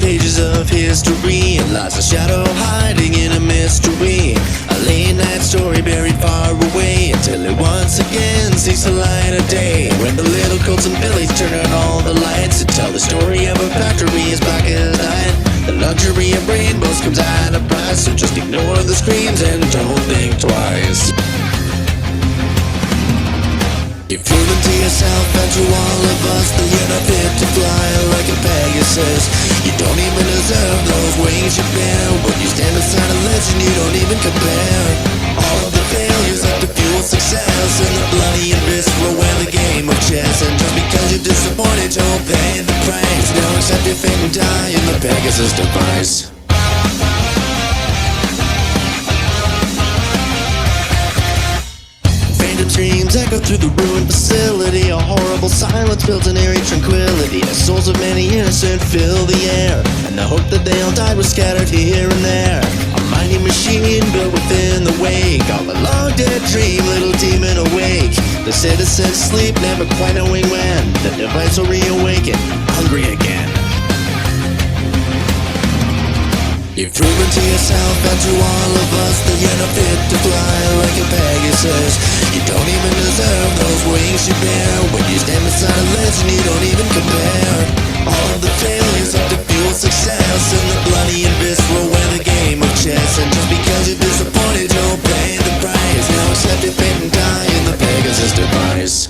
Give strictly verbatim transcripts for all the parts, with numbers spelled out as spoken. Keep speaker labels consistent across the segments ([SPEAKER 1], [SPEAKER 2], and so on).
[SPEAKER 1] pages of history, and lies a shadow hiding in a mystery. A late night story buried far away, until it once again sees the light of day. When the little Colts and Billies turn on all the lights to tell the story of a factory as black as night. The luxury of rainbows comes at a price, so just ignore the screams and don't think twice. You've proven to yourself and to all of us that you're not fit to fly like a Pegasus. You don't even deserve those wings you bear. When you stand beside a legend, you don't even compare. All of the failures have to fuel success, and the bloody and visceral wear the game of chess. And just because you're disappointed, don't pay the price. Now accept your fate and die in the Pegasus device. Dreams echo through the ruined facility. A horrible silence builds an eerie tranquility. The souls of many innocent fill the air, and the hope that they all died was scattered here and there. A mighty machine built within the wake of a long dead dream, little demon awake. The citizens sleep, never quite knowing when the device will reawaken, hungry again. You've proven to yourself and to all of us that you're not fit to fly like a Pegasus. You don't even deserve those wings you bear. When you stand beside a legend, you don't even compare. All of the failures have to fuel success, and the bloody and visceral wear the game of chess. And just because you're disappointed, don't pay the price. Now accept your fate and die in the Pegasus device.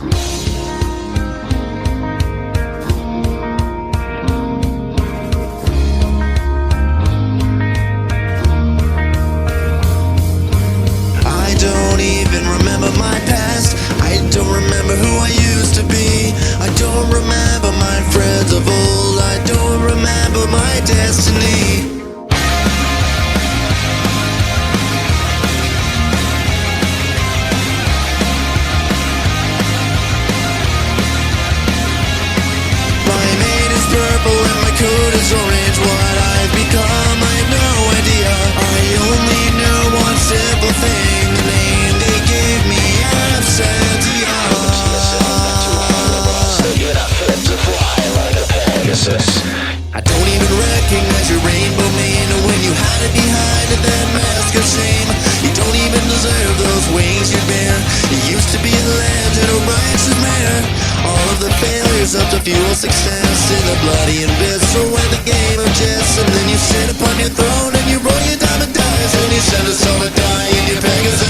[SPEAKER 1] Remember my past, I don't remember who I used to be. I don't remember my friends of old, I don't remember my destiny. My mane is purple and my coat is orange. What I've become, I have no idea. I only know one simple thing, the name they gave me, Absentia. I don't even recognize your rainbow mane, or when you hide it behind that mask of shame. You don't even deserve those wings you bear. You used to be a legend, a righteous mare. All of the failures up to fuel success, in the bloody and visceral wear the game of chess. And then you sit upon your throne and you roll your diamond dice, and you send us all to die in your Pegasus.